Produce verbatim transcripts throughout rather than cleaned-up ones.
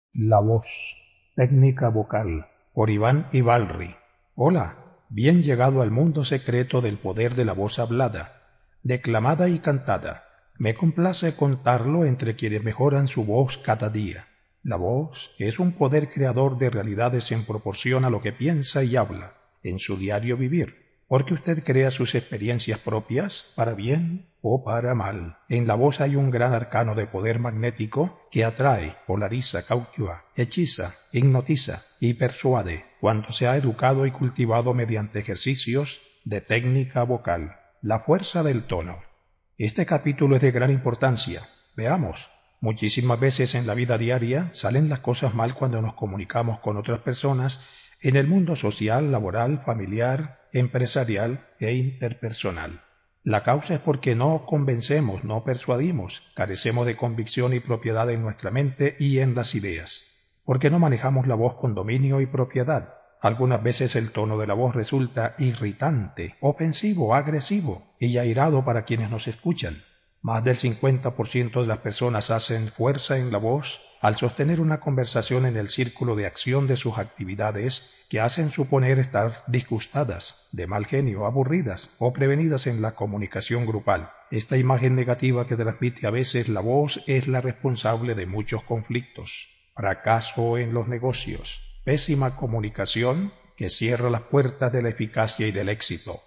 La voz, técnica vocal, por Iván Ibalri. Hola, bien llegado al mundo secreto del poder de la voz hablada, declamada y cantada. Me complace contarlo entre quienes mejoran su voz cada día. La voz es un poder creador de realidades en proporción a lo que piensa y habla en su diario vivir, porque usted crea sus experiencias propias, para bien o para mal. En la voz hay un gran arcano de poder magnético que atrae, polariza, cautiva, hechiza, hipnotiza y persuade cuando se ha educado y cultivado mediante ejercicios de técnica vocal. La fuerza del tono. Este capítulo es de gran importancia. Veamos. Muchísimas veces en la vida diaria salen las cosas mal cuando nos comunicamos con otras personas en el mundo social, laboral, familiar, empresarial e interpersonal. La causa es porque no convencemos, no persuadimos, carecemos de convicción y propiedad en nuestra mente y en las ideas, porque no manejamos la voz con dominio y propiedad. Algunas veces el tono de la voz resulta irritante, ofensivo, agresivo y airado para quienes nos escuchan. Más del cincuenta por ciento de las personas hacen fuerza en la voz al sostener una conversación en el círculo de acción de sus actividades que hacen suponer estar disgustadas, de mal genio, aburridas o prevenidas en la comunicación grupal. Esta imagen negativa que transmite a veces la voz es la responsable de muchos conflictos, fracaso en los negocios, pésima comunicación que cierra las puertas de la eficacia y del éxito.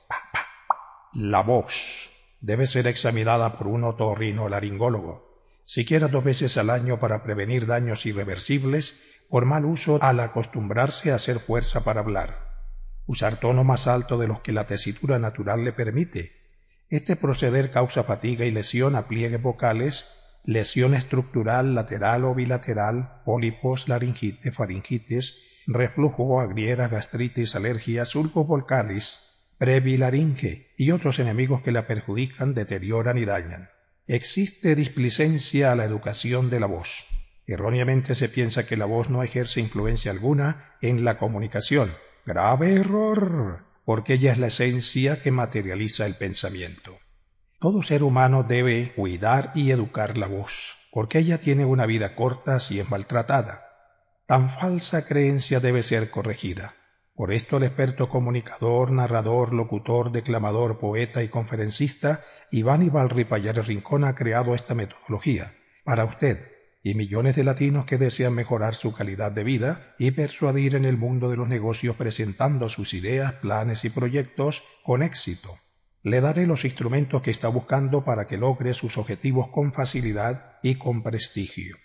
La voz debe ser examinada por un otorrinolaringólogo, siquiera dos veces al año para prevenir daños irreversibles por mal uso al acostumbrarse a hacer fuerza para hablar. Usar tono más alto de los que la tesitura natural le permite. Este proceder causa fatiga y lesión a pliegues vocales, lesión estructural lateral o bilateral, pólipos, laringitis, faringitis, reflujo, agrieras, gastritis, alergias, ulcos vocales, prebilaringe y otros enemigos que la perjudican, deterioran y dañan. Existe displicencia a la educación de la voz. Erróneamente se piensa que la voz no ejerce influencia alguna en la comunicación. Grave error, porque ella es la esencia que materializa el pensamiento. Todo ser humano debe cuidar y educar la voz, porque ella tiene una vida corta si es maltratada. Tan falsa creencia debe ser corregida. Por esto el experto comunicador, narrador, locutor, declamador, poeta y conferencista Iván Ibalri Pallares Rincón ha creado esta metodología para usted y millones de latinos que desean mejorar su calidad de vida y persuadir en el mundo de los negocios presentando sus ideas, planes y proyectos con éxito. Le daré los instrumentos que está buscando para que logre sus objetivos con facilidad y con prestigio.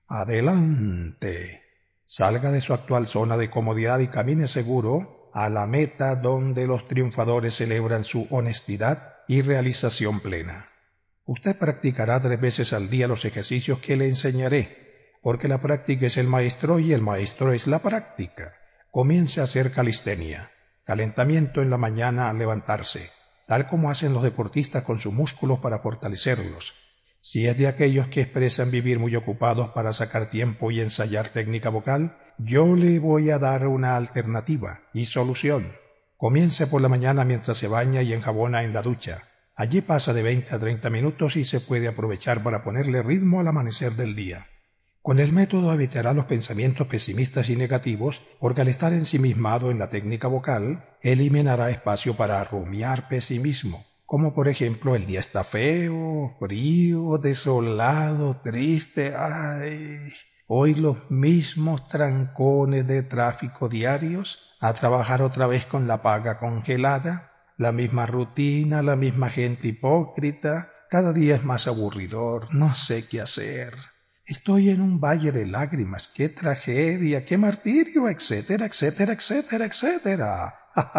¡Adelante! Salga de su actual zona de comodidad y camine seguro a la meta donde los triunfadores celebran su honestidad y realización plena. Usted practicará tres veces al día los ejercicios que le enseñaré, porque la práctica es el maestro y el maestro es la práctica. Comience a hacer calistenia, calentamiento en la mañana al levantarse, tal como hacen los deportistas con sus músculos para fortalecerlos. Si es de aquellos que expresan vivir muy ocupados para sacar tiempo y ensayar técnica vocal, yo le voy a dar una alternativa y solución. Comience por la mañana mientras se baña y enjabona en la ducha. Allí pasa de veinte a treinta minutos y se puede aprovechar para ponerle ritmo al amanecer del día. Con el método evitará los pensamientos pesimistas y negativos, porque al estar ensimismado en la técnica vocal, eliminará espacio para rumiar pesimismo. Como por ejemplo, el día está feo, frío, desolado, triste, ay, hoy los mismos trancones de tráfico diarios, a trabajar otra vez con la paga congelada, la misma rutina, la misma gente hipócrita, cada día es más aburridor, no sé qué hacer. Estoy en un valle de lágrimas, qué tragedia, qué martirio, etcétera, etcétera, etcétera, etcétera.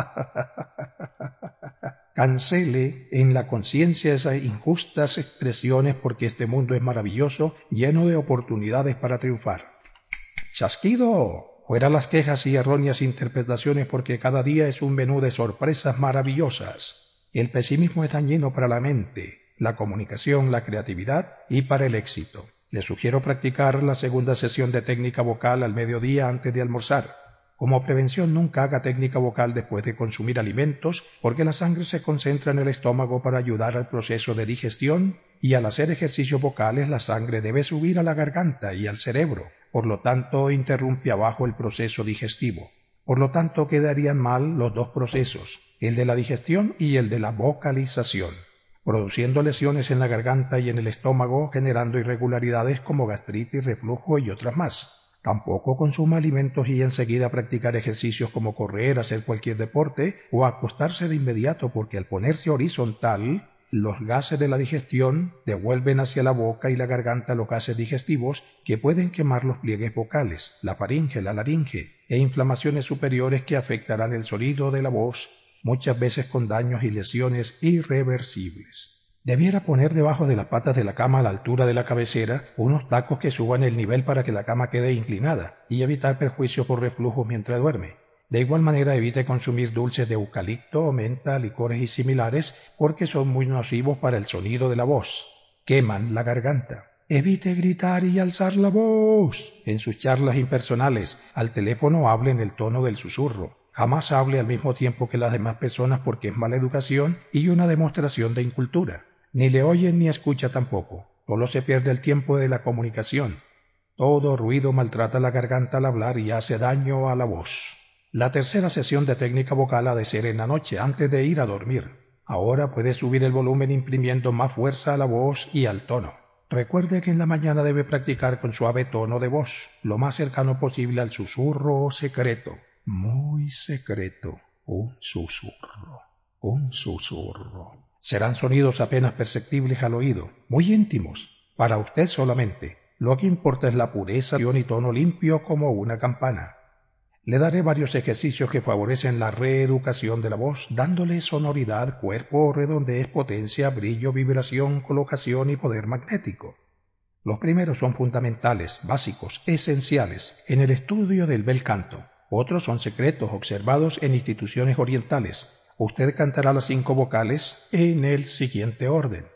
Cancele en la conciencia esas injustas expresiones porque este mundo es maravilloso, lleno de oportunidades para triunfar. ¡Chasquido! Fuera las quejas y erróneas interpretaciones porque cada día es un menú de sorpresas maravillosas. El pesimismo es dañino para la mente, la comunicación, la creatividad y para el éxito. Le sugiero practicar la segunda sesión de técnica vocal al mediodía antes de almorzar. Como prevención, nunca haga técnica vocal después de consumir alimentos, porque la sangre se concentra en el estómago para ayudar al proceso de digestión, y al hacer ejercicios vocales la sangre debe subir a la garganta y al cerebro, por lo tanto interrumpe abajo el proceso digestivo. Por lo tanto quedarían mal los dos procesos, el de la digestión y el de la vocalización, produciendo lesiones en la garganta y en el estómago, generando irregularidades como gastritis, reflujo y otras más. Tampoco consuma alimentos y enseguida practicar ejercicios como correr, hacer cualquier deporte o acostarse de inmediato, porque al ponerse horizontal, los gases de la digestión devuelven hacia la boca y la garganta los gases digestivos que pueden quemar los pliegues vocales, la faringe, la laringe e inflamaciones superiores que afectarán el sonido de la voz, muchas veces con daños y lesiones irreversibles. Debiera poner debajo de las patas de la cama a la altura de la cabecera unos tacos que suban el nivel para que la cama quede inclinada y evitar perjuicios por reflujo mientras duerme. De igual manera evite consumir dulces de eucalipto, menta, licores y similares porque son muy nocivos para el sonido de la voz. Queman la garganta. Evite gritar y alzar la voz. En sus charlas impersonales, al teléfono hable en el tono del susurro. Jamás hable al mismo tiempo que las demás personas porque es mala educación y una demostración de incultura. Ni le oyen ni escucha tampoco. Solo se pierde el tiempo de la comunicación. Todo ruido maltrata la garganta al hablar y hace daño a la voz. La tercera sesión de técnica vocal ha de ser en la noche, antes de ir a dormir. Ahora puede subir el volumen imprimiendo más fuerza a la voz y al tono. Recuerde que en la mañana debe practicar con suave tono de voz, lo más cercano posible al susurro secreto. Muy secreto. Un susurro. Un susurro. Serán sonidos apenas perceptibles al oído, muy íntimos, para usted solamente. Lo que importa es la pureza y tono limpio como una campana. Le daré varios ejercicios que favorecen la reeducación de la voz, dándole sonoridad, cuerpo, redondez, potencia, brillo, vibración, colocación y poder magnético. Los primeros son fundamentales, básicos, esenciales, en el estudio del bel canto. Otros son secretos observados en instituciones orientales. Usted cantará las cinco vocales en el siguiente orden.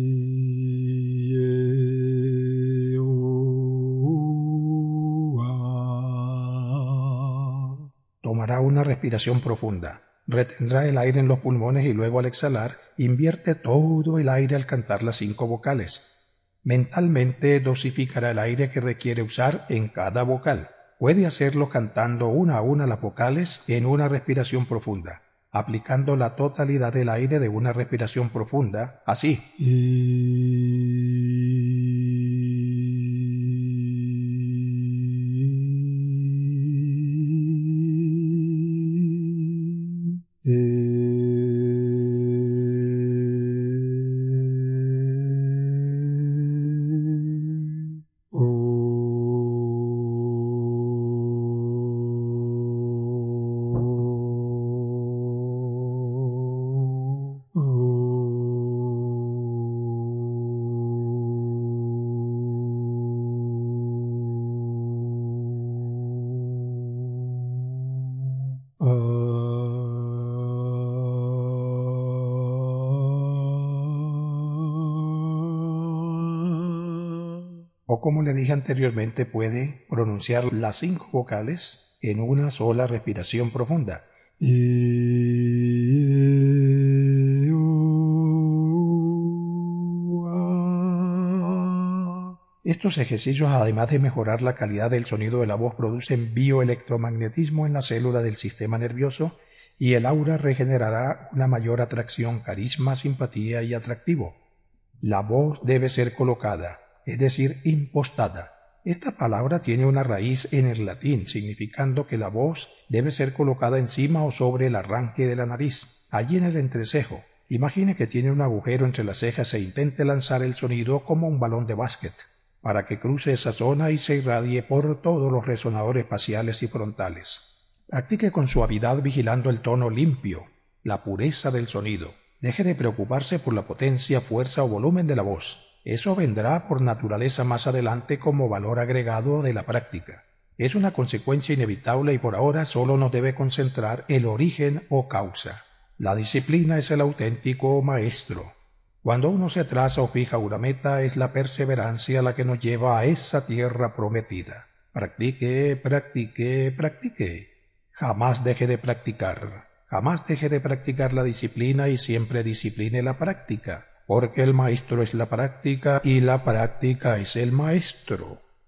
Tomará una respiración profunda. Retendrá el aire en los pulmones y luego al exhalar, invierte todo el aire al cantar las cinco vocales. Mentalmente dosificará el aire que requiere usar en cada vocal. Puede hacerlo cantando una a una las vocales en una respiración profunda, aplicando la totalidad del aire de una respiración profunda, así. O como le dije anteriormente, puede pronunciar las cinco vocales en una sola respiración profunda. Estos ejercicios, además de mejorar la calidad del sonido de la voz, producen bioelectromagnetismo en la célula del sistema nervioso y el aura regenerará una mayor atracción, carisma, simpatía y atractivo. La voz debe ser colocada, es decir, impostada. Esta palabra tiene una raíz en el latín, significando que la voz debe ser colocada encima o sobre el arranque de la nariz, allí en el entrecejo. Imagine que tiene un agujero entre las cejas e intente lanzar el sonido como un balón de básquet, para que cruce esa zona y se irradie por todos los resonadores faciales y frontales. Practique con suavidad vigilando el tono limpio, la pureza del sonido. Deje de preocuparse por la potencia, fuerza o volumen de la voz. Eso vendrá por naturaleza más adelante como valor agregado de la práctica. Es una consecuencia inevitable y por ahora solo nos debe concentrar el origen o causa. La disciplina es el auténtico maestro. Cuando uno se traza o fija una meta, es la perseverancia la que nos lleva a esa tierra prometida. Practique, practique, practique. Jamás deje de practicar. Jamás deje de practicar la disciplina y siempre discipline la práctica, porque el maestro es la práctica y la práctica es el maestro.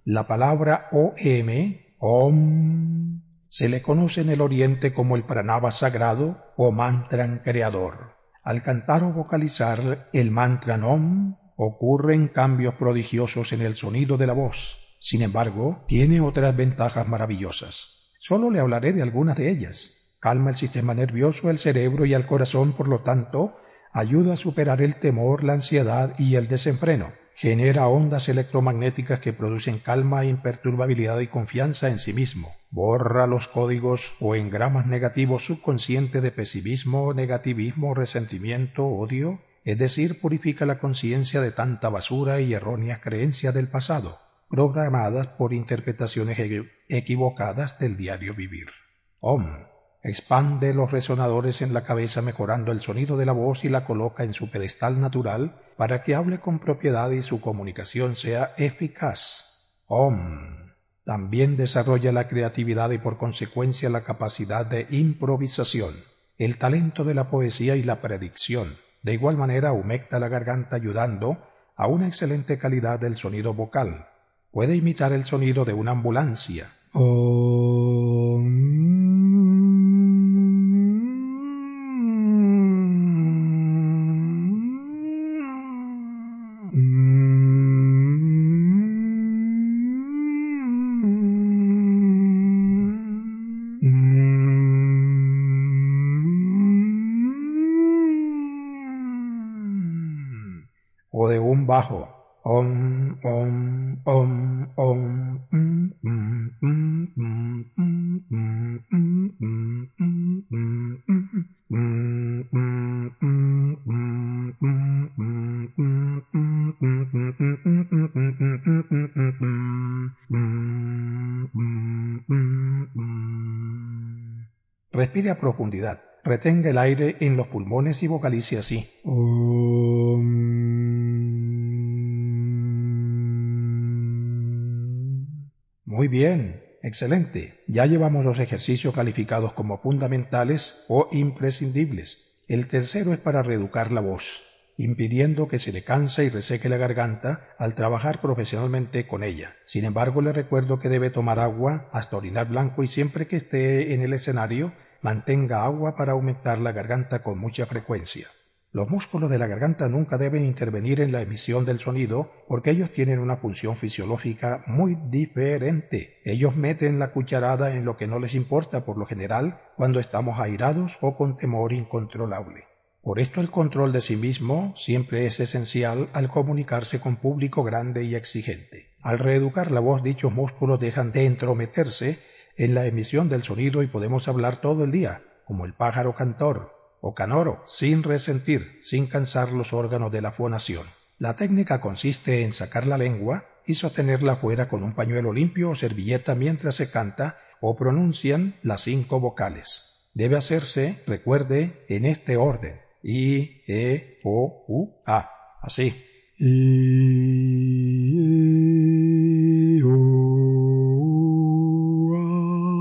La palabra O M, Om, se le conoce en el Oriente como el pranava sagrado o mantra creador. Al cantar o vocalizar el mantra Om, ocurren cambios prodigiosos en el sonido de la voz. Sin embargo, tiene otras ventajas maravillosas. Solo le hablaré de algunas de ellas. Calma el sistema nervioso, el cerebro y el corazón, por lo tanto, ayuda a superar el temor, la ansiedad y el desenfreno. Genera ondas electromagnéticas que producen calma, imperturbabilidad y confianza en sí mismo. Borra los códigos o engramas negativos subconscientes de pesimismo, negativismo, resentimiento, odio, es decir, purifica la conciencia de tanta basura y erróneas creencias del pasado, programadas por interpretaciones equivocadas del diario vivir. Om. Expande los resonadores en la cabeza mejorando el sonido de la voz y la coloca en su pedestal natural para que hable con propiedad y su comunicación sea eficaz. Om. También desarrolla la creatividad y por consecuencia la capacidad de improvisación, el talento de la poesía y la predicción. De igual manera humecta la garganta ayudando a una excelente calidad del sonido vocal. Puede imitar el sonido de una ambulancia. Om. O de un bajo. Om, om, om, om, mm, mm, mm, mm, mm, mm, mm, mm, mm. Respire a profundidad. Retenga el aire en los pulmones y vocalice así. Muy bien, excelente. Ya llevamos los ejercicios calificados como fundamentales o imprescindibles. El tercero es para reeducar la voz, impidiendo que se le canse y reseque la garganta al trabajar profesionalmente con ella. Sin embargo, le recuerdo que debe tomar agua hasta orinar blanco y siempre que esté en el escenario, mantenga agua para aumentar la garganta con mucha frecuencia. Los músculos de la garganta nunca deben intervenir en la emisión del sonido porque ellos tienen una función fisiológica muy diferente. Ellos meten la cucharada en lo que no les importa por lo general cuando estamos airados o con temor incontrolable. Por esto el control de sí mismo siempre es esencial al comunicarse con público grande y exigente. Al reeducar la voz, dichos músculos dejan de entrometerse en la emisión del sonido y podemos hablar todo el día, como el pájaro cantor o canoro, sin resentir, sin cansar los órganos de la fonación. La técnica consiste en sacar la lengua y sostenerla fuera con un pañuelo limpio o servilleta mientras se canta o pronuncian las cinco vocales. Debe hacerse, recuerde, en este orden: I, E, O, U, A. Así. I, E, O, A.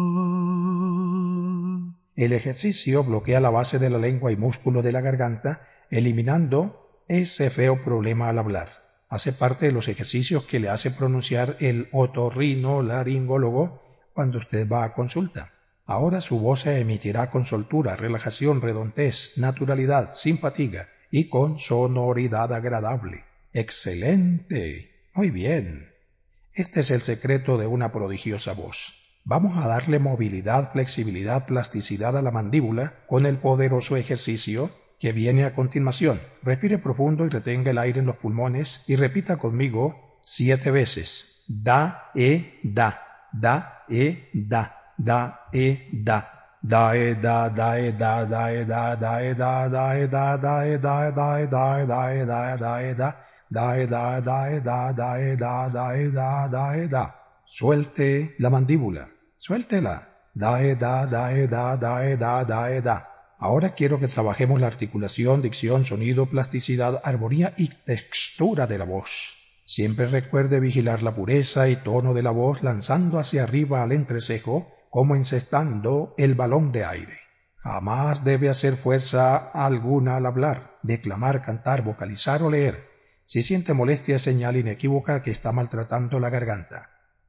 El ejercicio bloquea la base de la lengua y músculo de la garganta, eliminando ese feo problema al hablar. Hace parte de los ejercicios que le hace pronunciar el otorrinolaringólogo cuando usted va a consulta. Ahora su voz se emitirá con soltura, relajación, redondez, naturalidad, sin fatiga y con sonoridad agradable. ¡Excelente! Muy bien. Este es el secreto de una prodigiosa voz. Vamos a darle movilidad, flexibilidad, plasticidad a la mandíbula con el poderoso ejercicio que viene a continuación. Respire profundo y retenga el aire en los pulmones y repita conmigo siete veces. Da, e, da, da, e, da. Da, e, da, da, e, da, da, e, da, da, e, da, da, e, da, da, e, da, da, e, da, da, e, da, da, e, da, da, e, da, da, e, da, da, e, da, da, e, da, da, e, da, da, e, da. Suelte la mandíbula, suéltela. Da, e, da, da, e, da, da, e, da, da, e, da. Ahora quiero que trabajemos la articulación, dicción, sonido, plasticidad, armonía y textura de la voz. Siempre recuerde vigilar la pureza y tono de la voz lanzando hacia arriba al entrecejo como encestando el balón de aire. Jamás debe hacer fuerza alguna al hablar, declamar, cantar, vocalizar o leer. Si siente molestia es señal inequívoca que está maltratando la garganta.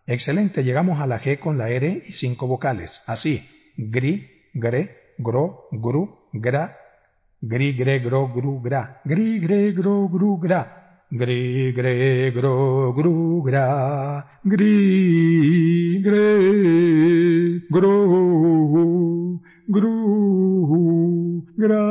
Excelente, llegamos a la G con la R y cinco vocales. Así, gri, gre, gro, gru, gra, gri, gre, gro, gru, gra, gri, gre, gro, gru, gra. Gri, gre, gro, gru, gra, gri, gre, gro, gru, gra.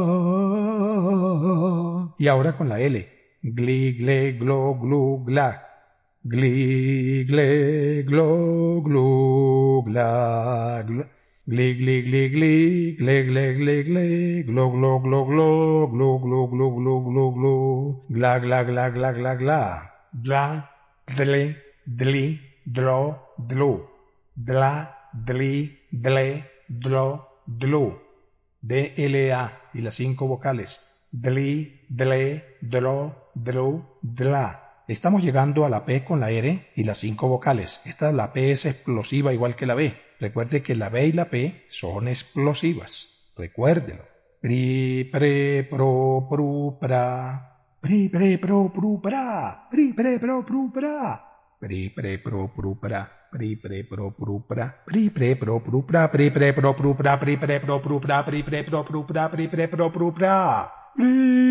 Y ahora con la L. Gli, gle, glo, glu, gla. Gli, gle, glo, glu, gla, gla. Gli, gli, gli, gli, gle, gle, gle, gle, glo, glo, glo, glo, glo, glo, glo, glo, glo, glo, gla, gla, gla, gla, gla, gla, gla, dle, dli, dro, dlu, gla, dli, dle, dro, dlu, D, L, A y las cinco vocales, dli, dle, dro, dlu, dla. Estamos llegando a la P con la R y las cinco vocales. Esta la P es explosiva igual que la B. Recuerde que la B y la P son explosivas. Recuérdelo. Pri, pre, pro, pru, pra. Pri, pre, pro, pru, pra. Pri, pre, pro, pru, pra. Pri, pre, pro, pru, pra. Pri, pre, pro, pru, pra. Pri, pre, pro, pru, pra. Pri, pre, pro, pru, pra. Pri, pre, pro, pru, pra. Pri, pre, pro, pru, pra. Pri, pre, pro, pru, pra. Pri,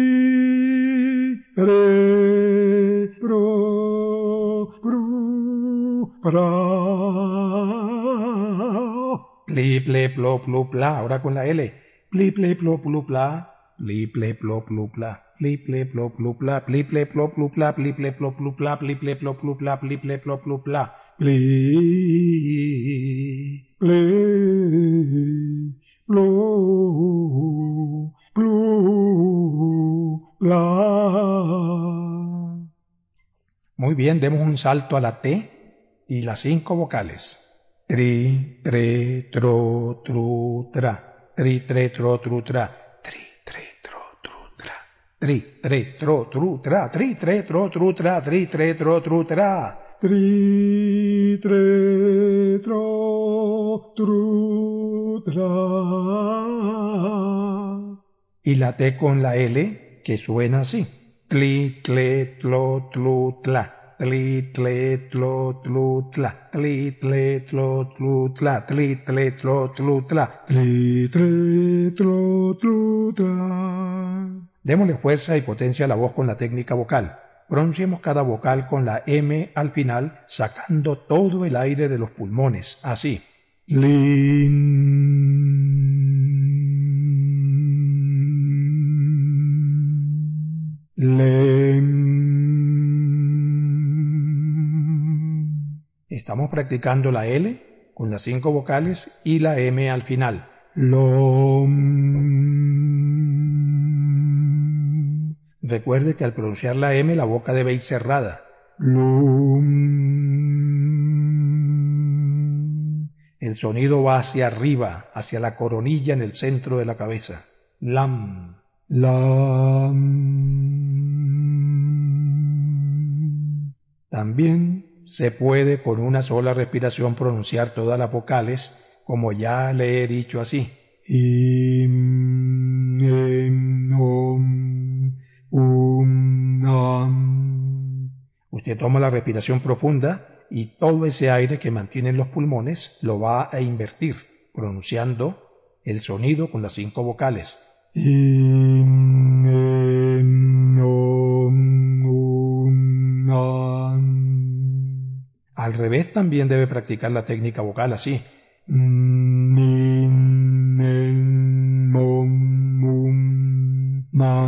pre, pro, pru, pra. Pli, ple, plo, plu, pla. Ahora con la L. Pli, ple, plo, plu, pla. Pli, ple, plo, plu, pla. Pli, ple, plo, plu, pla. Pli, ple, plo, plu, pla. Pli, ple, plo, plu, pla. Pli, ple, plo, plu, pla. Pli, ple, plo, plu, pla. Pli, ple, plo, plu, pla. Muy bien, demos un salto a la T y las cinco vocales. Tri, tre, tro, tru, tra. Tri, tre, tro, tru, tra. Tri, tre, tro, tru, tra. Tri, tre, tro, tru, tra. Tri, tre, tro, tru, tra. Tri, tre, tro, tru, tra. Tri, tre, tro, tru, tra. Y la T con la L que suena así. Tli, tle, tlo, tlu, tla. Tli, tle, tlo, tlu, tla. Tli, tle, tlo, tlu, tla. Tli, tle, tlo, tlu, tla. Tli, tle, tlo, tlu, tla. Démosle fuerza y potencia a la voz con la técnica vocal. Pronunciemos cada vocal con la M al final, sacando todo el aire de los pulmones, así. Lin, len. Estamos practicando la L con las cinco vocales y la M al final. Lom. Recuerde que al pronunciar la M la boca debe ir cerrada. Lum. El sonido va hacia arriba, hacia la coronilla en el centro de la cabeza. Lam. Lam. También se puede con una sola respiración pronunciar todas las vocales, como ya le he dicho así. Im, em, om, um, am. Usted toma la respiración profunda y todo ese aire que mantiene en los pulmones lo va a invertir, pronunciando el sonido con las cinco vocales. Im, em, om, um, am. Al revés también debe practicar la técnica vocal así. Min, men, mom, mum,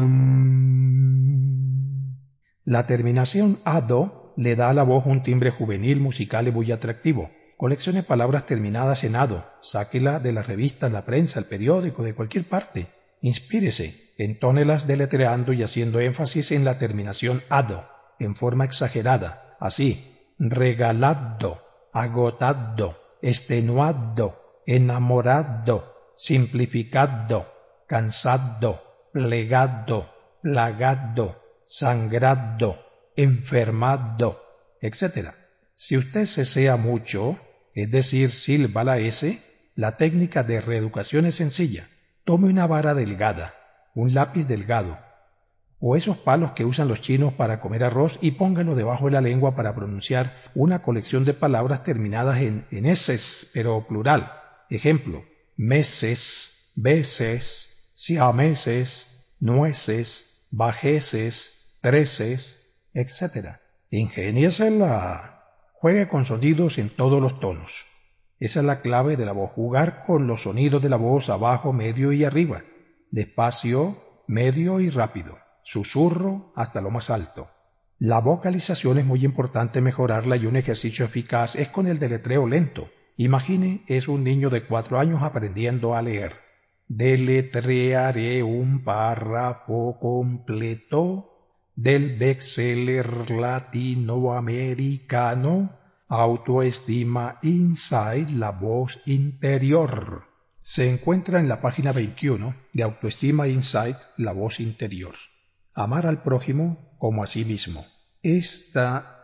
man. La terminación ado le da a la voz un timbre juvenil, musical y muy atractivo. Coleccione palabras terminadas en ado, sáquela de las revistas, la prensa, el periódico, de cualquier parte. Inspírese, entónelas deletreando y haciendo énfasis en la terminación ado, en forma exagerada, así, regalado, agotado, extenuado, enamorado, simplificado, cansado, plegado, plagado, sangrado, enfermado, etcétera. Si usted sesea mucho, es decir, silba la S, la técnica de reeducación es sencilla. Tome una vara delgada, un lápiz delgado, O esos palos que usan los chinos para comer arroz y pónganlo debajo de la lengua para pronunciar una colección de palabras terminadas en, en eses, pero plural. Ejemplo, meses, veces, siameses, nueces, bajeces, treces, etcétera. Ingéniesela. Juegue con sonidos en todos los tonos. Esa es la clave de la voz, jugar con los sonidos de la voz abajo, medio y arriba, despacio, medio y rápido, susurro hasta lo más alto. La vocalización es muy importante mejorarla y un ejercicio eficaz es con el deletreo lento. Imagine, es un niño de cuatro años aprendiendo a leer. Deletrearé un párrafo completo del bestseller latinoamericano Autoestima Inside, la voz interior. Se encuentra en la página veintiuno de Autoestima Inside, la voz interior. Amar al prójimo como a sí mismo. Esta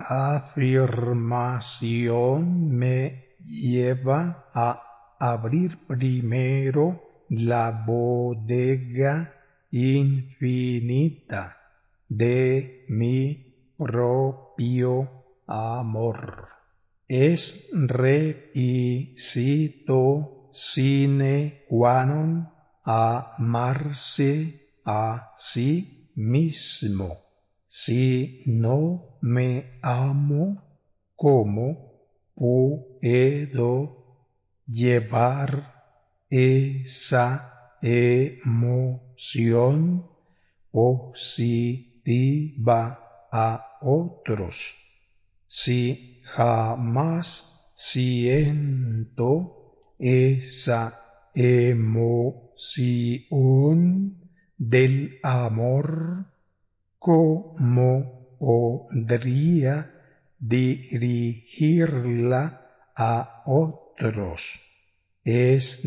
afirmación me lleva a abrir primero la bodega infinita de mi propio amor. Es requisito sine qua non amarse a sí mismo. Si no me amo, ¿cómo puedo llevar esa emoción positiva a otros? Si jamás siento esa emoción del amor, ¿cómo podría dirigirla a otros? Es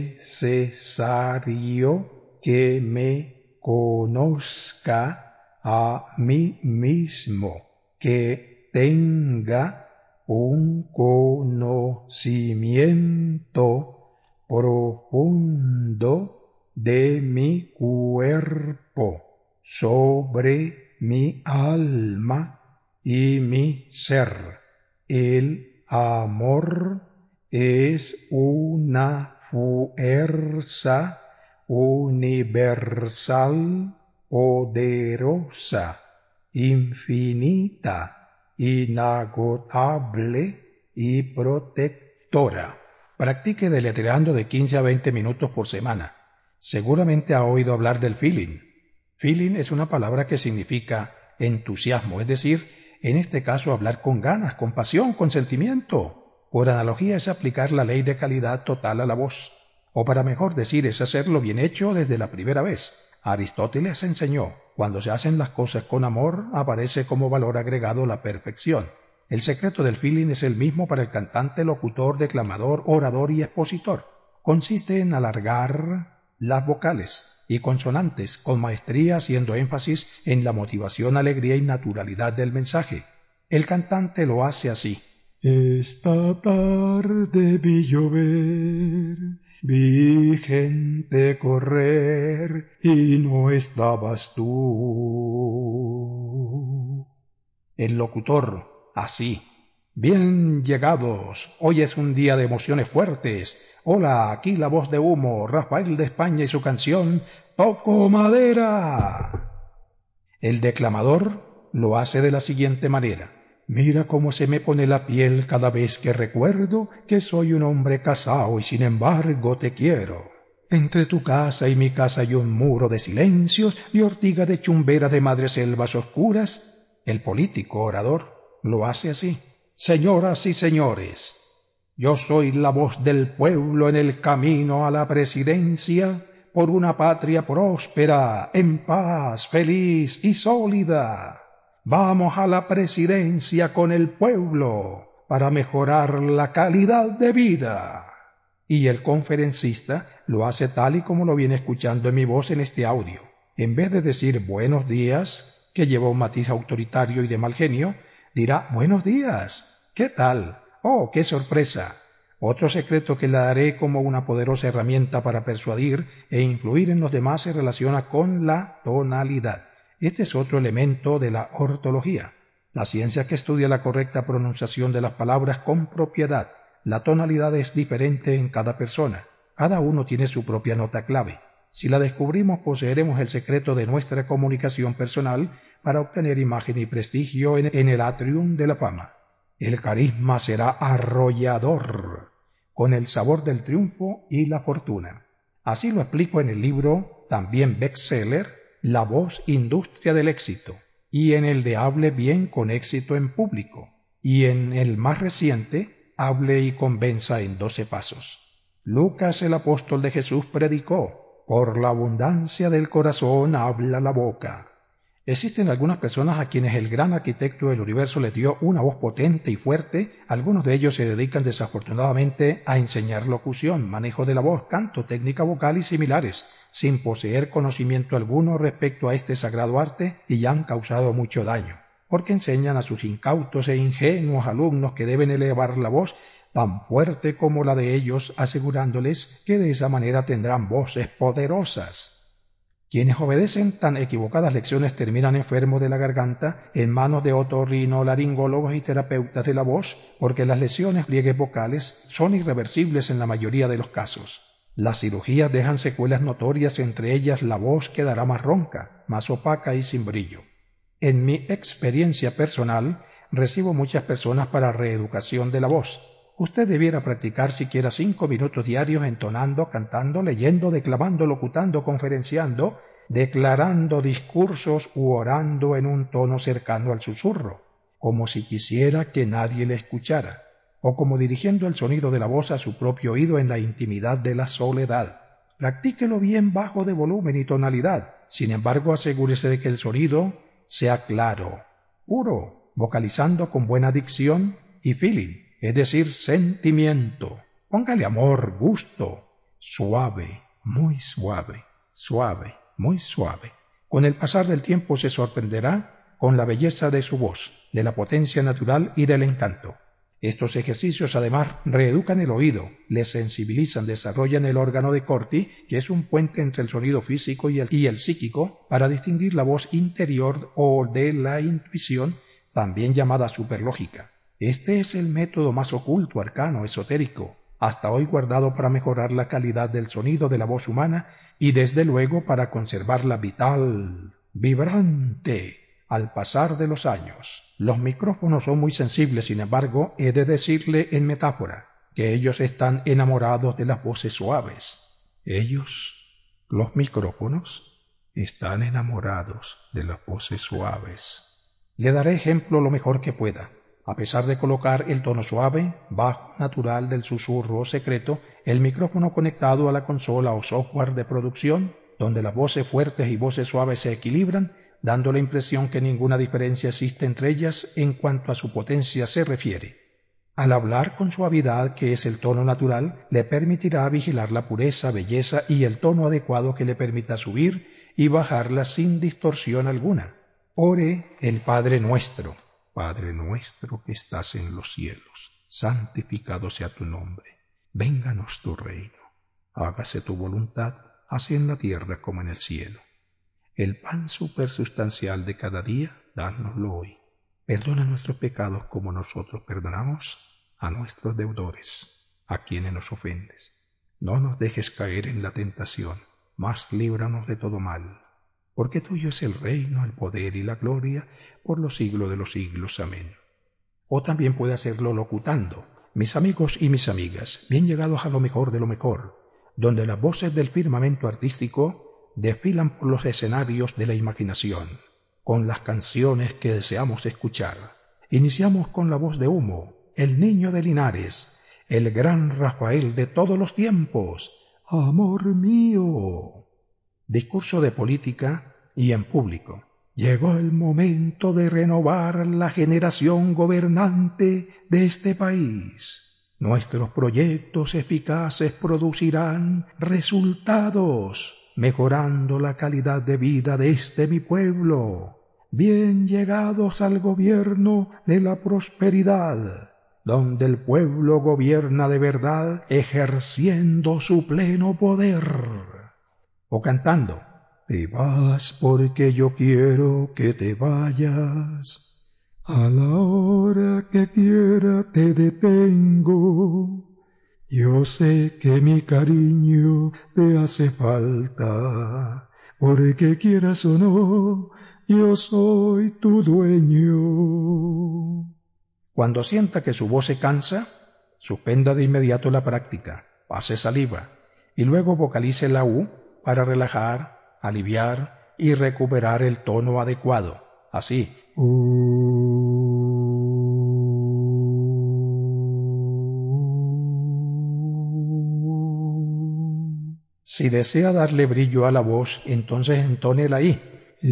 necesario que me conozca a mí mismo, que tenga un conocimiento profundo de mi cuerpo, sobre mi alma y mi ser. El amor es una fuerza universal, poderosa, infinita, inagotable y protectora. Practique deletreando de quince a veinte minutos por semana. Seguramente ha oído hablar del feeling. Feeling es una palabra que significa entusiasmo, es decir, en este caso hablar con ganas, con pasión, con sentimiento. Por analogía es aplicar la ley de calidad total a la voz. O para mejor decir, es hacerlo bien hecho desde la primera vez. Aristóteles enseñó, cuando se hacen las cosas con amor, aparece como valor agregado la perfección. El secreto del feeling es el mismo para el cantante, locutor, declamador, orador y expositor. Consiste en alargar las vocales y consonantes con maestría, haciendo énfasis en la motivación, alegría y naturalidad del mensaje. El cantante lo hace así. Esta tarde vi llover, vi gente correr y no estabas tú. El locutor, así. Bien llegados, hoy es un día de emociones fuertes. Hola, aquí la voz de humo, Rafael de España y su canción Toco Madera. El declamador lo hace de la siguiente manera. Mira cómo se me pone la piel cada vez que recuerdo que soy un hombre casado y sin embargo te quiero. Entre tu casa y mi casa hay un muro de silencios y ortiga de chumbera de madreselvas oscuras. El político orador lo hace así. Señoras y señores, yo soy la voz del pueblo en el camino a la presidencia por una patria próspera, en paz, feliz y sólida. Vamos a la presidencia con el pueblo para mejorar la calidad de vida. Y el conferencista lo hace tal y como lo viene escuchando en mi voz en este audio. En vez de decir buenos días, que lleva un matiz autoritario y de mal genio, dirá buenos días. ¿Qué tal? ¡Oh, qué sorpresa! Otro secreto que le daré como una poderosa herramienta para persuadir e influir en los demás se relaciona con la tonalidad. Este es otro elemento de la ortología, la ciencia que estudia la correcta pronunciación de las palabras con propiedad. La tonalidad es diferente en cada persona. Cada uno tiene su propia nota clave. Si la descubrimos, poseeremos el secreto de nuestra comunicación personal para obtener imagen y prestigio en, en el atrium de la fama. El carisma será arrollador, con el sabor del triunfo y la fortuna. Así lo explico en el libro, también bestseller, La voz industria del éxito, y en el de Hable bien con éxito en público, y en el más reciente, Hable y convenza en doce pasos. Lucas, el apóstol de Jesús, predicó: por la abundancia del corazón habla la boca. Existen algunas personas a quienes el gran arquitecto del universo les dio una voz potente y fuerte. Algunos de ellos se dedican desafortunadamente a enseñar locución, manejo de la voz, canto, técnica vocal y similares, sin poseer conocimiento alguno respecto a este sagrado arte, y ya han causado mucho daño, porque enseñan a sus incautos e ingenuos alumnos que deben elevar la voz tan fuerte como la de ellos, asegurándoles que de esa manera tendrán voces poderosas. Quienes obedecen tan equivocadas lecciones terminan enfermos de la garganta en manos de otorrinolaringólogos y terapeutas de la voz, porque las lesiones pliegues vocales son irreversibles en la mayoría de los casos. Las cirugías dejan secuelas notorias, entre ellas la voz quedará más ronca, más opaca y sin brillo. En mi experiencia personal, recibo muchas personas para reeducación de la voz. Usted debiera practicar siquiera cinco minutos diarios entonando, cantando, leyendo, declamando, locutando, conferenciando, declarando discursos u orando en un tono cercano al susurro, como si quisiera que nadie le escuchara, o como dirigiendo el sonido de la voz a su propio oído en la intimidad de la soledad. Practíquelo bien bajo de volumen y tonalidad. Sin embargo, asegúrese de que el sonido sea claro, puro, vocalizando con buena dicción y feeling, es decir, sentimiento. Póngale amor, gusto, suave, muy suave, suave, muy suave. Con el pasar del tiempo se sorprenderá con la belleza de su voz, de la potencia natural y del encanto. Estos ejercicios además reeducan el oído, le sensibilizan, desarrollan el órgano de Corti, que es un puente entre el sonido físico y el, y el psíquico, para distinguir la voz interior o de la intuición, también llamada superlógica. Este es el método más oculto, arcano, esotérico, hasta hoy guardado para mejorar la calidad del sonido de la voz humana y desde luego para conservarla vital, vibrante, al pasar de los años. Los micrófonos son muy sensibles, sin embargo, he de decirle en metáfora que ellos están enamorados de las voces suaves. Ellos, los micrófonos, están enamorados de las voces suaves. Le daré ejemplo lo mejor que pueda. A pesar de colocar el tono suave, bajo, natural del susurro o secreto, el micrófono conectado a la consola o software de producción, donde las voces fuertes y voces suaves se equilibran, dando la impresión que ninguna diferencia existe entre ellas en cuanto a su potencia se refiere. Al hablar con suavidad, que es el tono natural, le permitirá vigilar la pureza, belleza y el tono adecuado que le permita subir y bajarla sin distorsión alguna. Ore el Padre Nuestro. Padre nuestro que estás en los cielos, santificado sea tu nombre. Vénganos tu reino. Hágase tu voluntad, así en la tierra como en el cielo. El pan supersustancial de cada día, dánoslo hoy. Perdona nuestros pecados como nosotros perdonamos a nuestros deudores, a quienes nos ofendes. No nos dejes caer en la tentación, mas líbranos de todo mal. Porque tuyo es el reino, el poder y la gloria, por los siglos de los siglos. Amén. O también puede hacerlo locutando. Mis amigos y mis amigas, bien llegados a lo mejor de lo mejor, donde las voces del firmamento artístico desfilan por los escenarios de la imaginación, con las canciones que deseamos escuchar. Iniciamos con la voz de Humo, el niño de Linares, el gran Rafael de todos los tiempos. Amor mío. Discurso de política y en público. Llegó el momento de renovar la generación gobernante de este país. Nuestros proyectos eficaces producirán resultados, mejorando la calidad de vida de este mi pueblo. Bien llegados al gobierno de la prosperidad, donde el pueblo gobierna de verdad, ejerciendo su pleno poder. O cantando. Te vas porque yo quiero que te vayas. A la hora que quiera te detengo. Yo sé que mi cariño te hace falta, porque quieras o no, yo soy tu dueño. Cuando sienta que su voz se cansa, suspenda de inmediato la práctica, pase saliva y luego vocalice la U para relajar, aliviar y recuperar el tono adecuado. Así. Si desea darle brillo a la voz, entonces entone la I.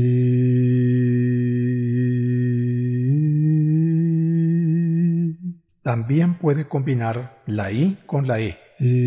También puede combinar la I con la E.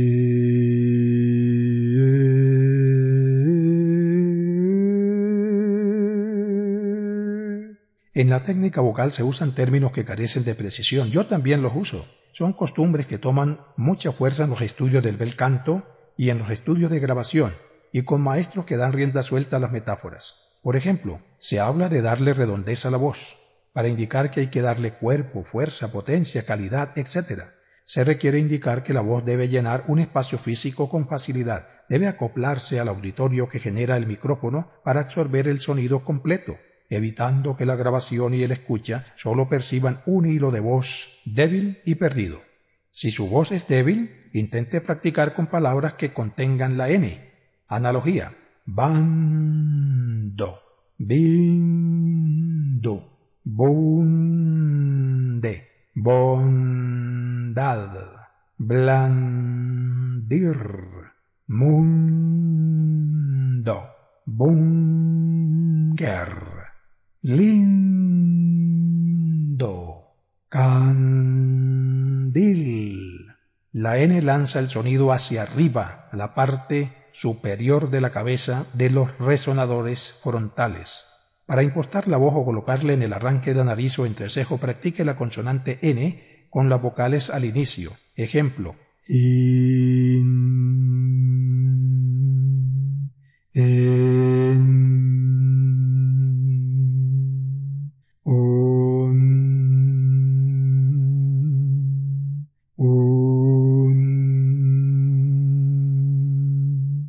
En la técnica vocal se usan términos que carecen de precisión. Yo también los uso. Son costumbres que toman mucha fuerza en los estudios del bel canto y en los estudios de grabación, y con maestros que dan rienda suelta a las metáforas. Por ejemplo, se habla de darle redondez a la voz, para indicar que hay que darle cuerpo, fuerza, potencia, calidad, etcétera. Se requiere indicar que la voz debe llenar un espacio físico con facilidad, debe acoplarse al auditorio que genera el micrófono para absorber el sonido completo, evitando que la grabación y el escucha solo perciban un hilo de voz débil y perdido. Si su voz es débil, intente practicar con palabras que contengan la N. Analogía: bando, bindo, bunde, bondad, blandir, mundo, bunger, lindo, candil. La N lanza el sonido hacia arriba, a la parte superior de la cabeza de los resonadores frontales. Para impostar la voz o colocarle en el arranque de nariz o entrecejo, practique la consonante N con las vocales al inicio. Ejemplo: in, en, un, un,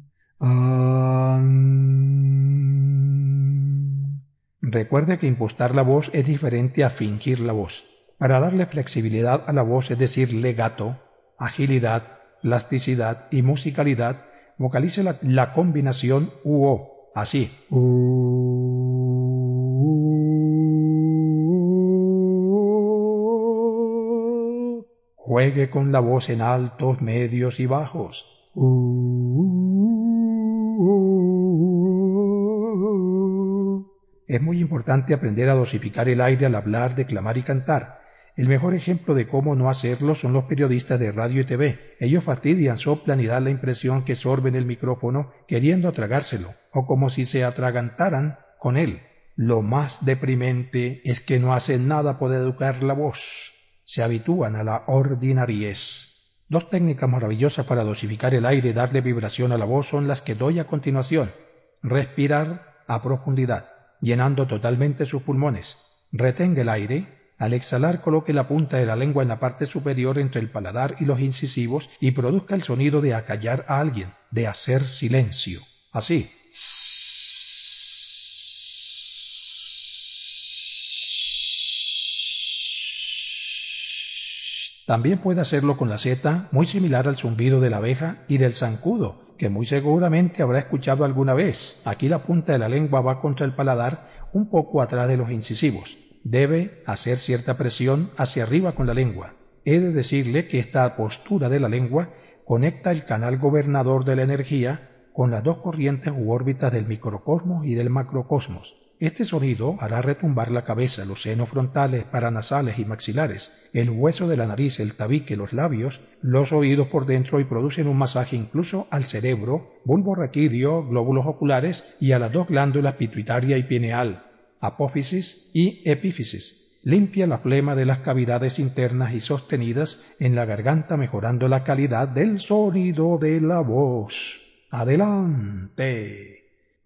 an. Recuerde que impostar la voz es diferente a fingir la voz. Para darle flexibilidad a la voz, es decir, legato, agilidad, plasticidad y musicalidad, vocalice la, la combinación U O, así. U. Juegue con la voz en altos, medios y bajos. U. Es muy importante aprender a dosificar el aire al hablar, declamar y cantar. El mejor ejemplo de cómo no hacerlo son los periodistas de radio y T V. Ellos fastidian, soplan y dan la impresión que sorben el micrófono queriendo atragárselo, o como si se atragantaran con él. Lo más deprimente es que no hacen nada por educar la voz. Se habitúan a la ordinariez. Dos técnicas maravillosas para dosificar el aire y darle vibración a la voz son las que doy a continuación. Respirar a profundidad, llenando totalmente sus pulmones. Retenga el aire. Al exhalar, coloque la punta de la lengua en la parte superior entre el paladar y los incisivos y produzca el sonido de acallar a alguien, de hacer silencio. Así. También puede hacerlo con la Z, muy similar al zumbido de la abeja y del zancudo, que muy seguramente habrá escuchado alguna vez. Aquí la punta de la lengua va contra el paladar, un poco atrás de los incisivos. Debe hacer cierta presión hacia arriba con la lengua. He de decirle que esta postura de la lengua conecta el canal gobernador de la energía con las dos corrientes u órbitas del microcosmos y del macrocosmos. Este sonido hará retumbar la cabeza, los senos frontales, paranasales y maxilares, el hueso de la nariz, el tabique, los labios, los oídos por dentro y producen un masaje incluso al cerebro, bulbo raquídeo, glóbulos oculares y a las dos glándulas pituitaria y pineal, apófisis y epífisis. Limpia la flema de las cavidades internas y sostenidas en la garganta, mejorando la calidad del sonido de la voz. ¡Adelante!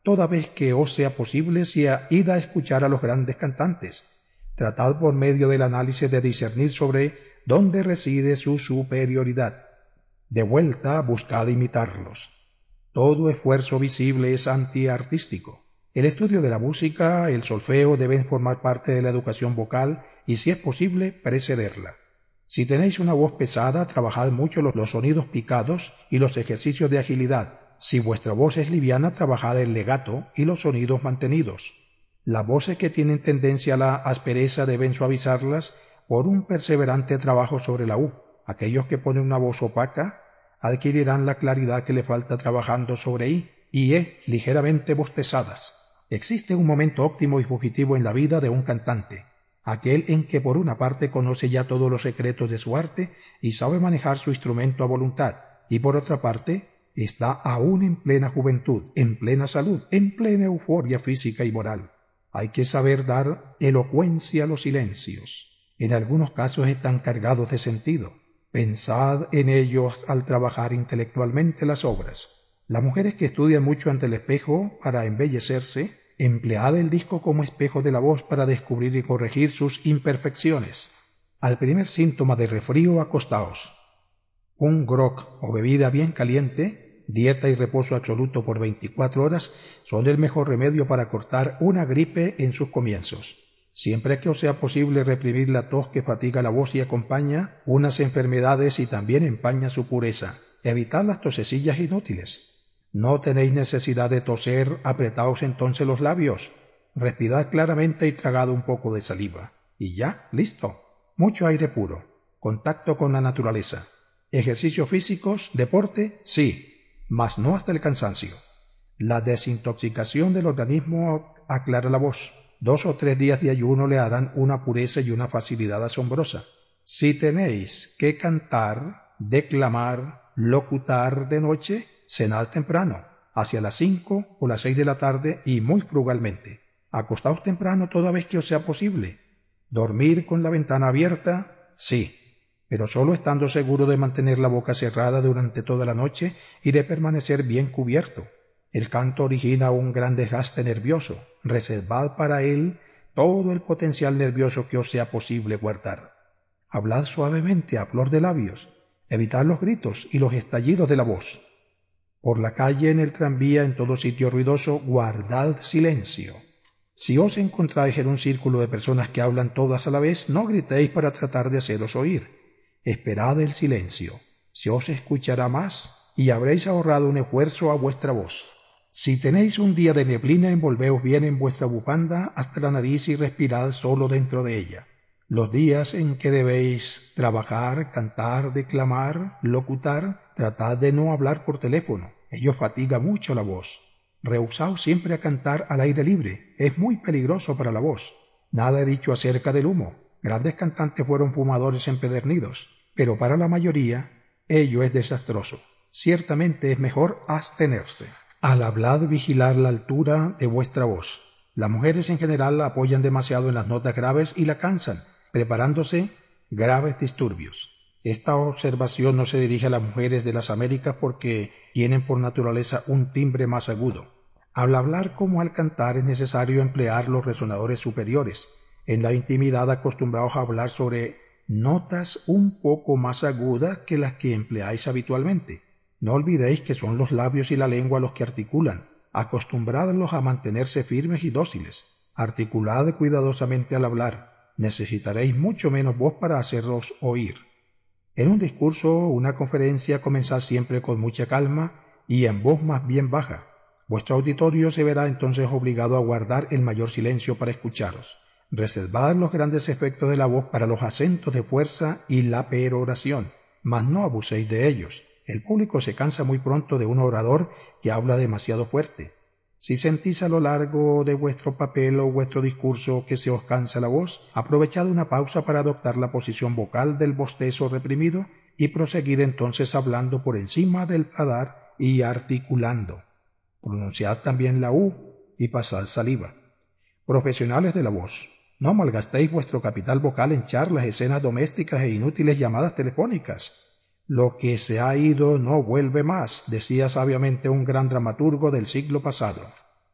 toda vez que os sea posible, sea id a escuchar a los grandes cantantes. Tratad por medio del análisis de discernir sobre dónde reside su superioridad. De vuelta, buscad imitarlos. Todo esfuerzo visible es antiartístico. El estudio de la música, el solfeo deben formar parte de la educación vocal y, si es posible, precederla. Si tenéis una voz pesada, trabajad mucho los sonidos picados y los ejercicios de agilidad. Si vuestra voz es liviana, trabajad el legato y los sonidos mantenidos. Las voces que tienen tendencia a la aspereza deben suavizarlas por un perseverante trabajo sobre la U. Aquellos que ponen una voz opaca adquirirán la claridad que le falta trabajando sobre I y E ligeramente bostezadas. Existe un momento óptimo y fugitivo en la vida de un cantante, aquel en que por una parte conoce ya todos los secretos de su arte y sabe manejar su instrumento a voluntad, y por otra parte está aún en plena juventud, en plena salud, en plena euforia física y moral. Hay que saber dar elocuencia a los silencios. En algunos casos están cargados de sentido. Pensad en ellos al trabajar intelectualmente las obras. Las mujeres que estudian mucho ante el espejo para embellecerse, emplead el disco como espejo de la voz para descubrir y corregir sus imperfecciones. Al primer síntoma de resfrío, acostaos. Un grog o bebida bien caliente, dieta y reposo absoluto por veinticuatro horas son el mejor remedio para cortar una gripe en sus comienzos. Siempre que os sea posible reprimir la tos que fatiga la voz y acompaña unas enfermedades y también empaña su pureza. Evitad las tosecillas inútiles. No tenéis necesidad de toser, apretaos entonces los labios. Respirad claramente y tragad un poco de saliva. Y ya, listo. Mucho aire puro. Contacto con la naturaleza. Ejercicios físicos, deporte, sí, mas no hasta el cansancio. La desintoxicación del organismo aclara la voz. Dos o tres días de ayuno le harán una pureza y una facilidad asombrosa. Si tenéis que cantar, declamar, locutar de noche, cenad temprano, hacia las cinco o las seis de la tarde y muy frugalmente. Acostaos temprano toda vez que os sea posible. Dormir con la ventana abierta, sí, pero solo estando seguro de mantener la boca cerrada durante toda la noche y de permanecer bien cubierto. El canto origina un gran desgaste nervioso. Reservad para él todo el potencial nervioso que os sea posible guardar. Hablad suavemente a flor de labios. Evitad los gritos y los estallidos de la voz. Por la calle, en el tranvía, en todo sitio ruidoso, guardad silencio. Si os encontráis en un círculo de personas que hablan todas a la vez, no gritéis para tratar de haceros oír. Esperad el silencio. Se os escuchará más y habréis ahorrado un esfuerzo a vuestra voz. Si tenéis un día de neblina, envolveos bien en vuestra bufanda hasta la nariz y respirad solo dentro de ella. Los días en que debéis trabajar, cantar, declamar, locutar, tratad de no hablar por teléfono. Ello fatiga mucho la voz. Rehusaos siempre a cantar al aire libre. Es muy peligroso para la voz. Nada he dicho acerca del humo. Grandes cantantes fueron fumadores empedernidos, pero para la mayoría ello es desastroso. Ciertamente es mejor abstenerse. Al hablar, vigilar la altura de vuestra voz. Las mujeres en general la apoyan demasiado en las notas graves y la cansan, preparándose graves disturbios. Esta observación no se dirige a las mujeres de las Américas porque tienen por naturaleza un timbre más agudo. Al hablar como al cantar es necesario emplear los resonadores superiores. En la intimidad acostumbraos a hablar sobre notas un poco más agudas que las que empleáis habitualmente. No olvidéis que son los labios y la lengua los que articulan. Acostumbradlos a mantenerse firmes y dóciles. Articulad cuidadosamente al hablar. Necesitaréis mucho menos voz para haceros oír. En un discurso o una conferencia comenzad siempre con mucha calma y en voz más bien baja. Vuestro auditorio se verá entonces obligado a guardar el mayor silencio para escucharos. Reservad los grandes efectos de la voz para los acentos de fuerza y la peroración, mas no abuséis de ellos. El público se cansa muy pronto de un orador que habla demasiado fuerte. Si sentís a lo largo de vuestro papel o vuestro discurso que se os cansa la voz, aprovechad una pausa para adoptar la posición vocal del bostezo reprimido y proseguid entonces hablando por encima del paladar y articulando. Pronunciad también la U y pasad saliva. Profesionales de la voz, no malgastéis vuestro capital vocal en charlas, escenas domésticas e inútiles llamadas telefónicas. Lo que se ha ido no vuelve más, decía sabiamente un gran dramaturgo del siglo pasado.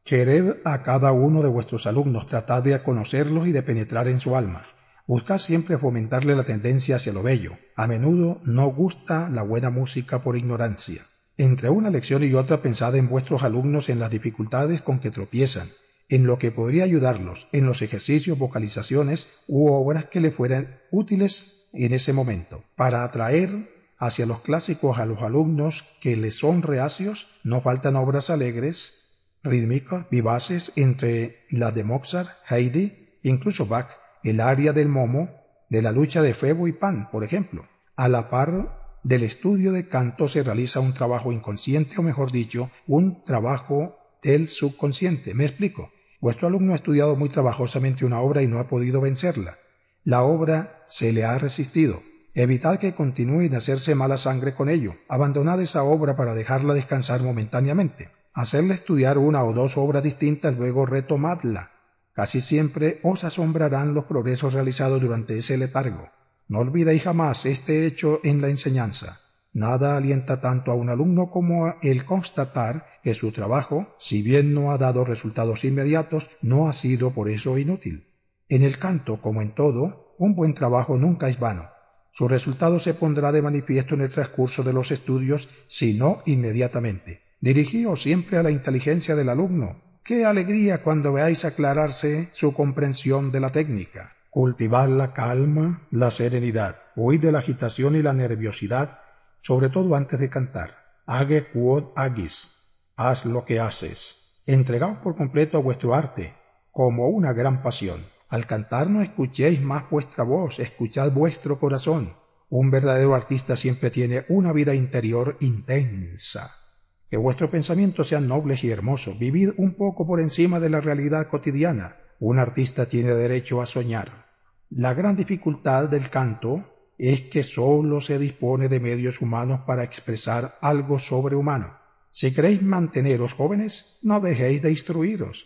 Quered a cada uno de vuestros alumnos, tratad de conocerlos y de penetrar en su alma. Buscad siempre fomentarle la tendencia hacia lo bello. A menudo no gusta la buena música por ignorancia. Entre una lección y otra pensad en vuestros alumnos, en las dificultades con que tropiezan, en lo que podría ayudarlos, en los ejercicios, vocalizaciones u obras que le fueran útiles en ese momento. Para atraer hacia los clásicos a los alumnos que les son reacios, no faltan obras alegres, rítmicas, vivaces, entre las de Mozart, Haydn, incluso Bach, el aria del Momo, de la lucha de Febo y Pan, por ejemplo. A la par del estudio de canto se realiza un trabajo inconsciente, o mejor dicho, un trabajo del subconsciente. ¿Me explico? Vuestro alumno ha estudiado muy trabajosamente una obra y no ha podido vencerla. La obra se le ha resistido. Evitad que continúe de hacerse mala sangre con ello. Abandonad esa obra para dejarla descansar momentáneamente. Hacerle estudiar una o dos obras distintas, luego retomadla. Casi siempre os asombrarán los progresos realizados durante ese letargo. No olvidéis jamás este hecho en la enseñanza. Nada alienta tanto a un alumno como el constatar que su trabajo, si bien no ha dado resultados inmediatos, no ha sido por eso inútil. En el canto, como en todo, un buen trabajo nunca es vano. Su resultado se pondrá de manifiesto en el transcurso de los estudios, si no inmediatamente. Dirigíos siempre a la inteligencia del alumno. ¡Qué alegría cuando veáis aclararse su comprensión de la técnica! Cultivad la calma, la serenidad. Huid de la agitación y la nerviosidad, sobre todo antes de cantar. Age quod agis. Haz lo que haces. Entregaos por completo a vuestro arte, como una gran pasión. Al cantar no escuchéis más vuestra voz, escuchad vuestro corazón. Un verdadero artista siempre tiene una vida interior intensa. Que vuestros pensamientos sean nobles y hermosos. Vivid un poco por encima de la realidad cotidiana. Un artista tiene derecho a soñar. La gran dificultad del canto es que sólo se dispone de medios humanos para expresar algo sobrehumano. Si queréis manteneros jóvenes, no dejéis de instruiros.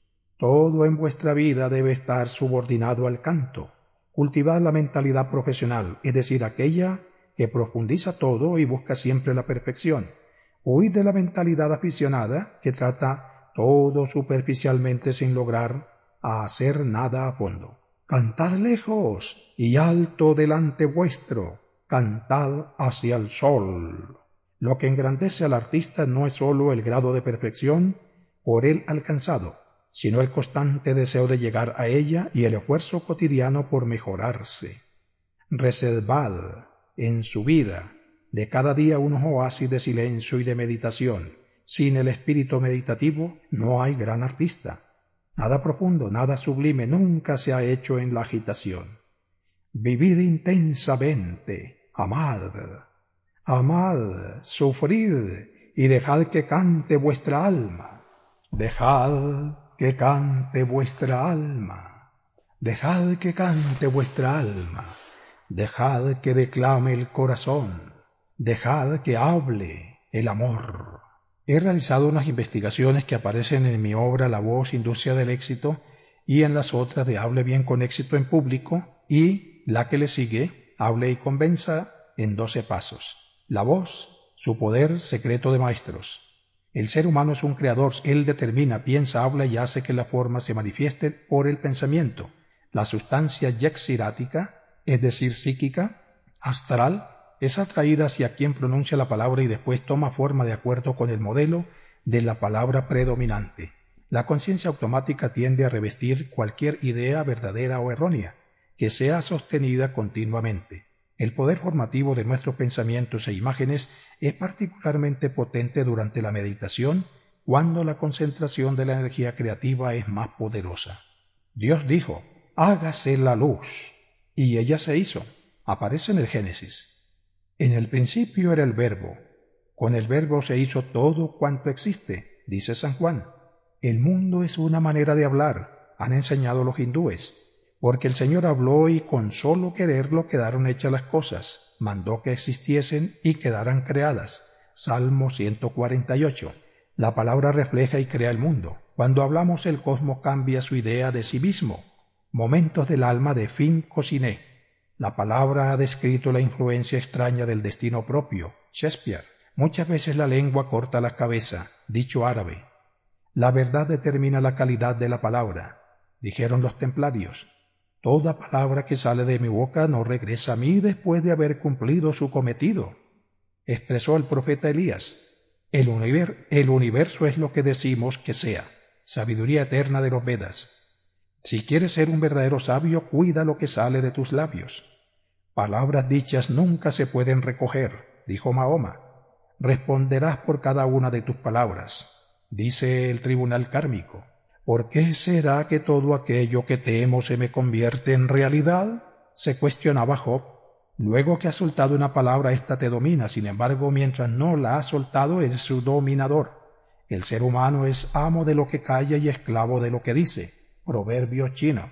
Todo en vuestra vida debe estar subordinado al canto. Cultivad la mentalidad profesional, es decir, aquella que profundiza todo y busca siempre la perfección. Huid de la mentalidad aficionada que trata todo superficialmente sin lograr hacer nada a fondo. Cantad lejos y alto delante vuestro, cantad hacia el sol. Lo que engrandece al artista no es sólo el grado de perfección por él alcanzado, sino el constante deseo de llegar a ella y el esfuerzo cotidiano por mejorarse. Reservad en su vida de cada día unos oasis de silencio y de meditación. Sin el espíritu meditativo no hay gran artista. Nada profundo, nada sublime nunca se ha hecho en la agitación. Vivid intensamente, amad, amad, sufrid y dejad que cante vuestra alma. Dejad que cante vuestra alma. Dejad que cante vuestra alma. Dejad que declame el corazón. Dejad que hable el amor. He realizado unas investigaciones que aparecen en mi obra La voz, industria del éxito, y en las otras de Hable bien con éxito en público, y la que le sigue, Hable y convenza, en doce pasos. La voz, su poder secreto de maestros. El ser humano es un creador, él determina, piensa, habla y hace que la forma se manifieste por el pensamiento. La sustancia yexirática, es decir, psíquica, astral, es atraída hacia quien pronuncia la palabra y después toma forma de acuerdo con el modelo de la palabra predominante. La conciencia automática tiende a revestir cualquier idea verdadera o errónea, que sea sostenida continuamente. El poder formativo de nuestros pensamientos e imágenes es particularmente potente durante la meditación, cuando la concentración de la energía creativa es más poderosa. Dios dijo, hágase la luz, y ella se hizo. Aparece en el Génesis. En el principio era el Verbo. Con el Verbo se hizo todo cuanto existe, dice San Juan. El mundo es una manera de hablar, han enseñado los hindúes, porque el Señor habló y con solo quererlo quedaron hechas las cosas, mandó que existiesen y quedaran creadas. Salmo ciento cuarenta y ocho. La palabra refleja y crea el mundo. Cuando hablamos, el cosmos cambia su idea de sí mismo. Momentos del alma de Fin Cosiné. La palabra ha descrito la influencia extraña del destino propio, Shakespeare. Muchas veces la lengua corta la cabeza, dicho árabe. La verdad determina la calidad de la palabra. Dijeron los templarios: toda palabra que sale de mi boca no regresa a mí después de haber cumplido su cometido. Expresó el profeta Elías: el, univer- el universo es lo que decimos que sea, sabiduría eterna de los Vedas. Si quieres ser un verdadero sabio, cuida lo que sale de tus labios. Palabras dichas nunca se pueden recoger, dijo Mahoma. Responderás por cada una de tus palabras. Dice el tribunal kármico: ¿por qué será que todo aquello que temo se me convierte en realidad? Se cuestionaba Job. Luego que has soltado una palabra, ésta te domina. Sin embargo, mientras no la has soltado, eres su dominador. El ser humano es amo de lo que calla y esclavo de lo que dice. Proverbio chino.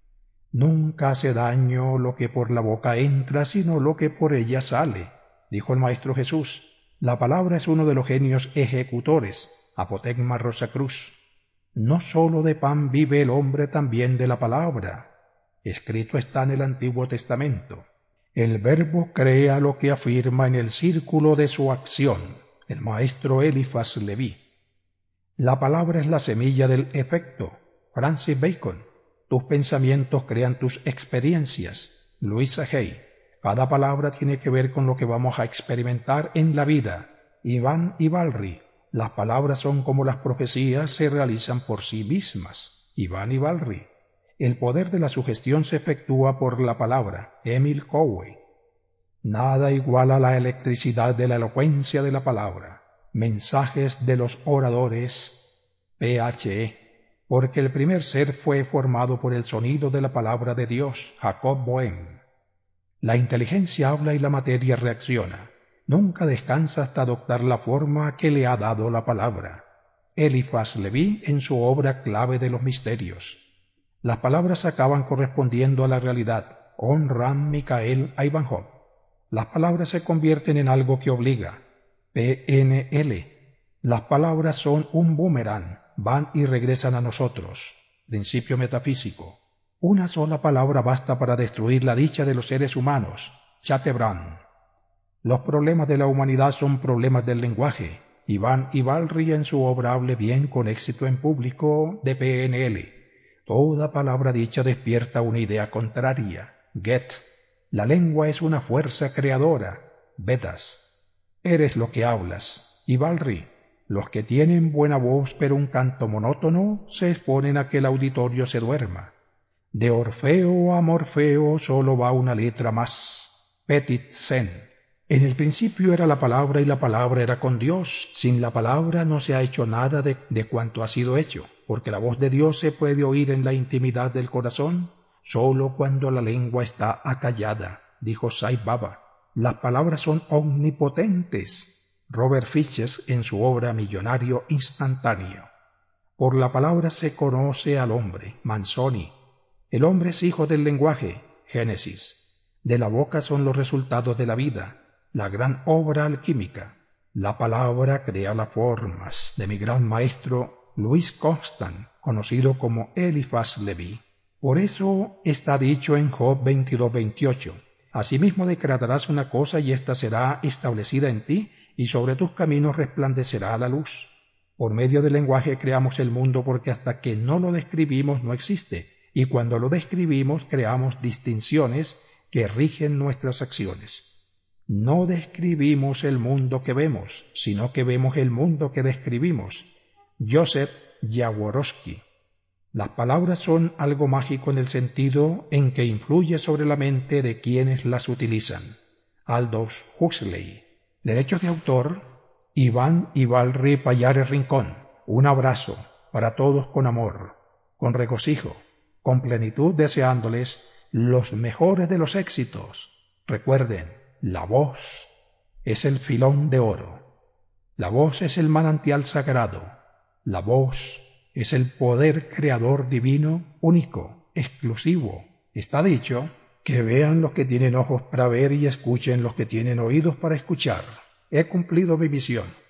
Nunca hace daño lo que por la boca entra, sino lo que por ella sale, dijo el Maestro Jesús. La palabra es uno de los genios ejecutores. Apotegma Rosacruz. No sólo de pan vive el hombre, también de la palabra. Escrito está en el Antiguo Testamento: el Verbo crea lo que afirma en el círculo de su acción. El maestro Eliphas Leví. La palabra es la semilla del efecto. Francis Bacon. Tus pensamientos crean tus experiencias. Louisa Hay. Cada palabra tiene que ver con lo que vamos a experimentar en la vida. Iván Ivalry. Las palabras son como las profecías, se realizan por sí mismas. Iván Ivalry. El poder de la sugestión se efectúa por la palabra. Emil Cowey. Nada iguala la electricidad de la elocuencia de la palabra. Mensajes de los oradores. P H E. Porque el primer ser fue formado por el sonido de la palabra de Dios. Jacob Boehme. La inteligencia habla y la materia reacciona. Nunca descansa hasta adoptar la forma que le ha dado la palabra. Eliphas Leví en su obra Clave de los Misterios. Las palabras acaban correspondiendo a la realidad. On Ram Michael Ivanhoe. Las palabras se convierten en algo que obliga. P N L. Las palabras son un boomerang, van y regresan a nosotros. Principio metafísico. Una sola palabra basta para destruir la dicha de los seres humanos. Chateaubriand. Los problemas de la humanidad son problemas del lenguaje. Iván Ivalry en su obra Hable bien con éxito en público de P N L. Toda palabra dicha despierta una idea contraria. Goethe. La lengua es una fuerza creadora. Vedas. Eres lo que hablas. Ivalry. Los que tienen buena voz pero un canto monótono se exponen a que el auditorio se duerma. De Orfeo a Morfeo solo va una letra más. Petit Sen. En el principio era la palabra y la palabra era con Dios. Sin la palabra no se ha hecho nada de, de cuanto ha sido hecho, porque la voz de Dios se puede oír en la intimidad del corazón solo cuando la lengua está acallada, dijo Sai Baba. Las palabras son omnipotentes. Robert Fisher en su obra Millonario Instantáneo. Por la palabra se conoce al hombre. Manzoni. El hombre es hijo del lenguaje. Génesis. De la boca son los resultados de la vida. La gran obra alquímica. La palabra crea las formas. De mi gran maestro Louis Constant, conocido como Eliphas Leví. Por eso está dicho en Job veintidós veintiocho. Asimismo decretarás una cosa y ésta será establecida en ti, y sobre tus caminos resplandecerá la luz. Por medio del lenguaje creamos el mundo, porque hasta que no lo describimos no existe, y cuando lo describimos creamos distinciones que rigen nuestras acciones. No describimos el mundo que vemos, sino que vemos el mundo que describimos. Joseph Jaworowski. Las palabras son algo mágico en el sentido en que influye sobre la mente de quienes las utilizan. Aldous Huxley. Derechos de autor, Iván Ivalry Pallares Rincón. Un abrazo para todos con amor, con regocijo, con plenitud, deseándoles los mejores de los éxitos. Recuerden, la voz es el filón de oro. La voz es el manantial sagrado. La voz es el poder creador divino, único, exclusivo. Está dicho: que vean los que tienen ojos para ver y escuchen los que tienen oídos para escuchar. He cumplido mi misión.